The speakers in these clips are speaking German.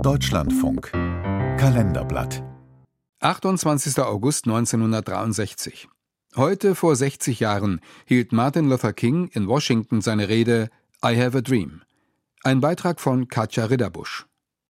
Deutschlandfunk Kalenderblatt 28. August 1963. Heute vor 60 Jahren hielt Martin Luther King in Washington seine Rede I Have a Dream. Ein Beitrag von Katja Ridderbusch.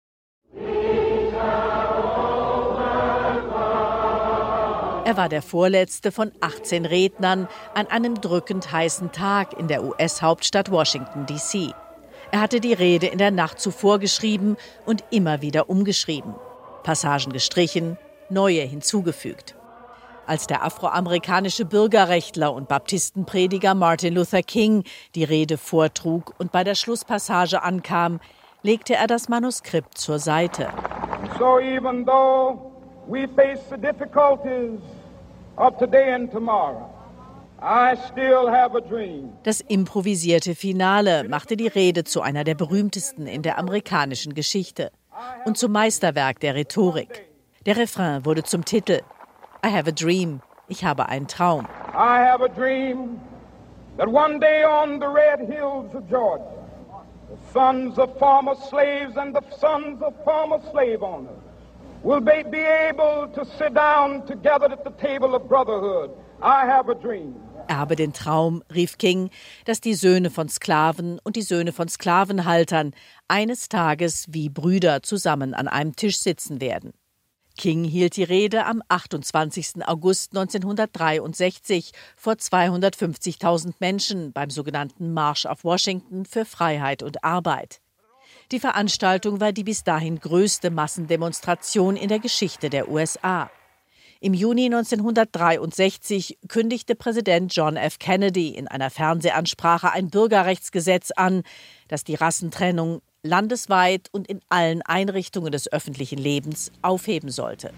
Er war der vorletzte von 18 Rednern an einem drückend heißen Tag in der US-Hauptstadt Washington, D.C. Er hatte die Rede in der Nacht zuvor geschrieben und immer wieder umgeschrieben. Passagen gestrichen, neue hinzugefügt. Als der afroamerikanische Bürgerrechtler und Baptistenprediger Martin Luther King die Rede vortrug und bei der Schlusspassage ankam, legte er das Manuskript zur Seite. So even though we face the difficulties of today and tomorrow, I still have a dream. Das improvisierte Finale machte die Rede zu einer der berühmtesten in der amerikanischen Geschichte und zum Meisterwerk der Rhetorik. Der Refrain wurde zum Titel. I have a dream. Ich habe einen Traum. I have a dream that one day on the red hills of Georgia, the sons of former slaves and the sons of former slave owners will be able to sit down together at the table of brotherhood. I have a dream. Er habe den Traum, rief King, dass die Söhne von Sklaven und die Söhne von Sklavenhaltern eines Tages wie Brüder zusammen an einem Tisch sitzen werden. King hielt die Rede am 28. August 1963 vor 250.000 Menschen beim sogenannten March auf Washington für Freiheit und Arbeit. Die Veranstaltung war die bis dahin größte Massendemonstration in der Geschichte der USA. Im Juni 1963 kündigte Präsident John F. Kennedy in einer Fernsehansprache ein Bürgerrechtsgesetz an, das die Rassentrennung landesweit und in allen Einrichtungen des öffentlichen Lebens aufheben sollte.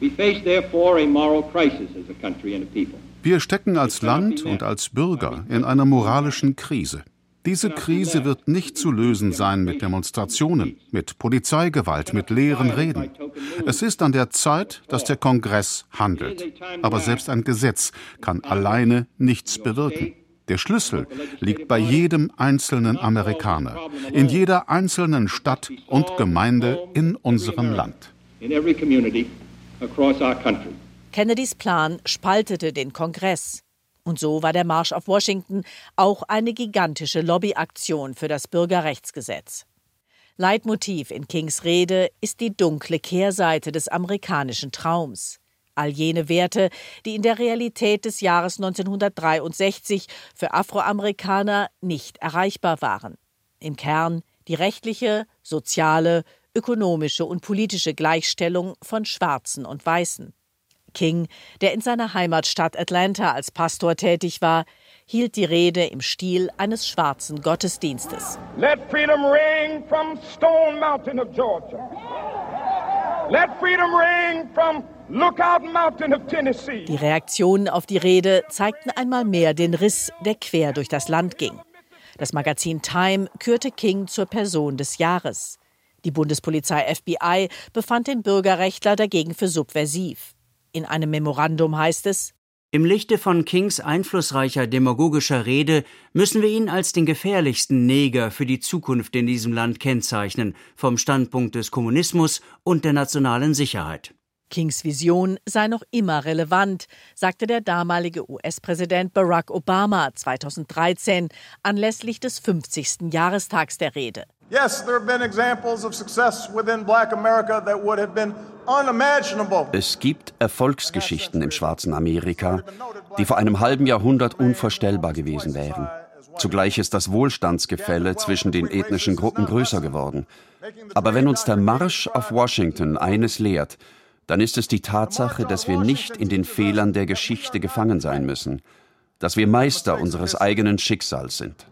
Wir stecken als Land und als Bürger in einer moralischen Krise. Diese Krise wird nicht zu lösen sein mit Demonstrationen, mit Polizeigewalt, mit leeren Reden. Es ist an der Zeit, dass der Kongress handelt. Aber selbst ein Gesetz kann alleine nichts bewirken. Der Schlüssel liegt bei jedem einzelnen Amerikaner, in jeder einzelnen Stadt und Gemeinde in unserem Land. Kennedys Plan spaltete den Kongress. Und so war der Marsch auf Washington auch eine gigantische Lobbyaktion für das Bürgerrechtsgesetz. Leitmotiv in Kings Rede ist die dunkle Kehrseite des amerikanischen Traums. All jene Werte, die in der Realität des Jahres 1963 für Afroamerikaner nicht erreichbar waren. Im Kern die rechtliche, soziale, ökonomische und politische Gleichstellung von Schwarzen und Weißen. King, der in seiner Heimatstadt Atlanta als Pastor tätig war, hielt die Rede im Stil eines schwarzen Gottesdienstes. Let freedom ring from Stone Mountain of Georgia. Let freedom ring from Lookout Mountain of Tennessee. Die Reaktionen auf die Rede zeigten einmal mehr den Riss, der quer durch das Land ging. Das Magazin Time kürte King zur Person des Jahres. Die Bundespolizei FBI befand den Bürgerrechtler dagegen für subversiv. In einem Memorandum heißt es: Im Lichte von Kings einflussreicher demagogischer Rede müssen wir ihn als den gefährlichsten Neger für die Zukunft in diesem Land kennzeichnen, vom Standpunkt des Kommunismus und der nationalen Sicherheit. Kings Vision sei noch immer relevant, sagte der damalige US-Präsident Barack Obama 2013 anlässlich des 50. Jahrestags der Rede. Yes, there have been examples of success within Black America that would have been unimaginable. Es gibt Erfolgsgeschichten im schwarzen Amerika, die vor einem halben Jahrhundert unvorstellbar gewesen wären. Zugleich ist das Wohlstandsgefälle zwischen den ethnischen Gruppen größer geworden. Aber wenn uns der Marsch auf Washington eines lehrt, dann ist es die Tatsache, dass wir nicht in den Fehlern der Geschichte gefangen sein müssen, dass wir Meister unseres eigenen Schicksals sind.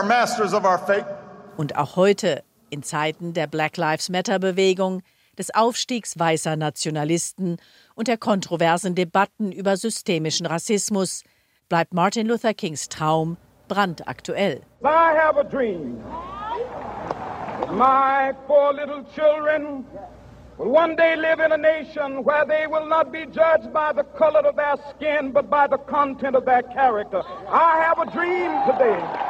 Und auch heute, in Zeiten der Black Lives Matter-Bewegung, des Aufstiegs weißer Nationalisten und der kontroversen Debatten über systemischen Rassismus, bleibt Martin Luther Kings Traum brandaktuell. I have a dream. My 4 little children will one day live in a nation where they will not be judged by the color of their skin, but by the content of their character. I have a dream today.